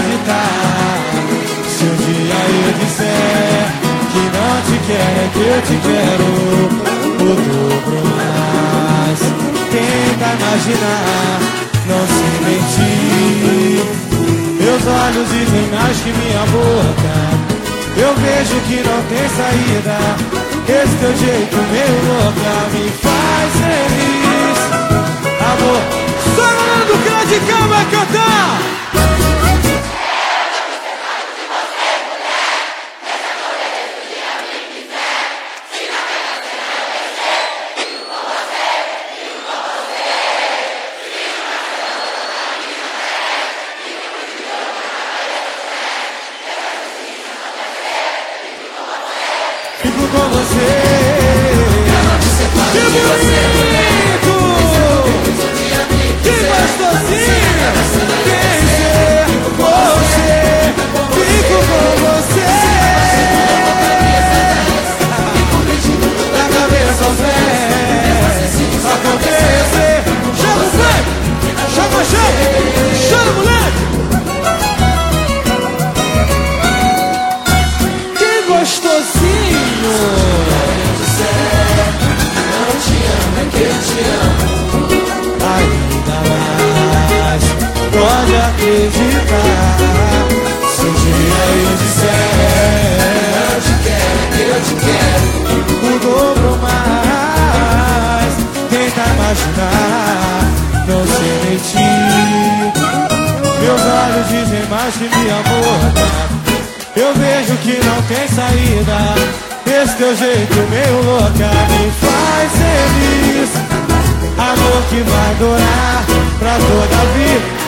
acreditar. Se um dia eu disser que não te quero, é que eu te quero o dobro mais. Tenta imaginar, não se mentir. Meus olhos dizem mais que minha boca. Eu vejo que não tem saída. Esse teu jeito meio louca me faz feliz. Amor, só a galera do Cradicão vai cantar. Fico com você. Que bonito, que gostosinho. Quem ser você? Fico com você. Da cabeça aos pés acontecer. Chama o Fred, chama a chama, chama o moleque. Que gostosinho. Não te amo, é que eu te amo. Ainda mais, pode acreditar. Se um dia eu disser Não te quero, é que eu te quero o dobro mais. Tenta imaginar, não se mentir. Meus olhos dizem mais que me amor. Eu vejo que não tem saída. Esse teu jeito meio louca me faz feliz. Amor que vai durar pra toda a vida.